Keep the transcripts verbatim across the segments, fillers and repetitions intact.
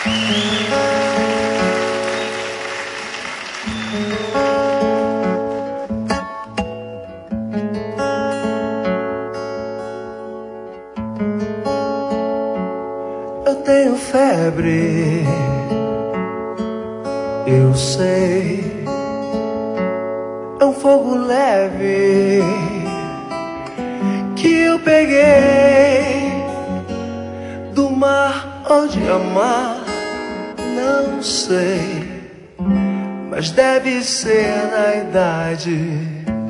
Eu tenho febre, eu sei. É um fogo leve que eu peguei do mar ou de amar, não sei, mas deve ser na idade.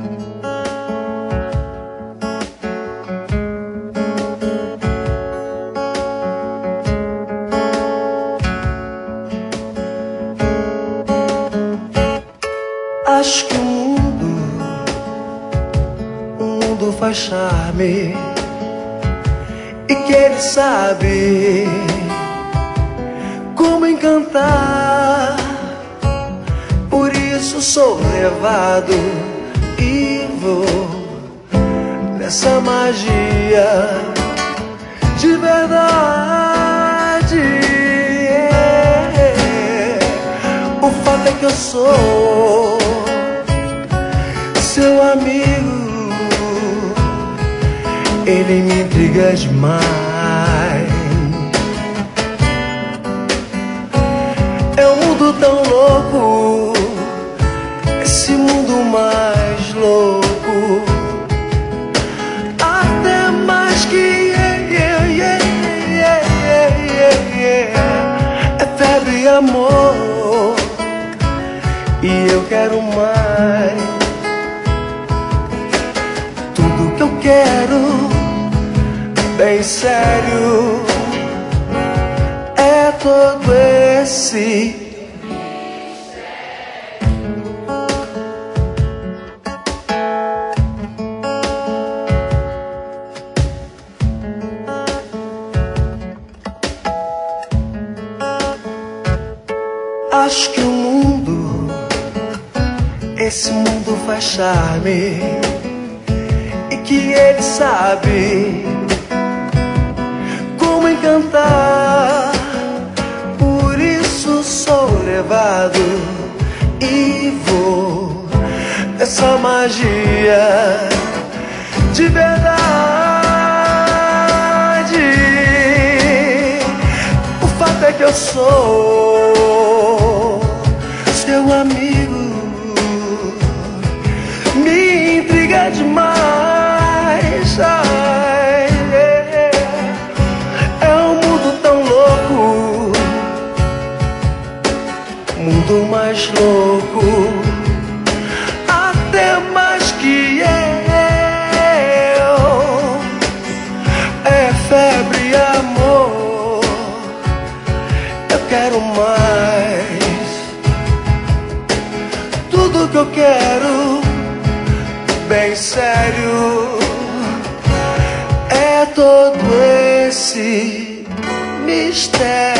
Acho que o mundo, o mundo faz charme e que ele sabe como encantar. Por isso sou levado e vou nessa magia de verdade. O fato é que eu sou seu amigo, ele me intriga demais. É um mundo tão louco, esse mundo mais louco, até mais que yeah, yeah, yeah, yeah, yeah, yeah. É febre e amor, e eu quero mais. Tudo que eu quero, bem sério, é todo esse acho que o mundo, esse mundo faz charme e que ele sabe como encantar. Por isso sou levado e vou nessa magia de verdade. O fato é que eu sou seu amigo, me intriga demais. Ai, é, é um mundo tão louco, mundo mais louco, até mais que eu. É febre e amor, eu quero mais. Tudo que eu quero, bem sério, é todo esse mistério.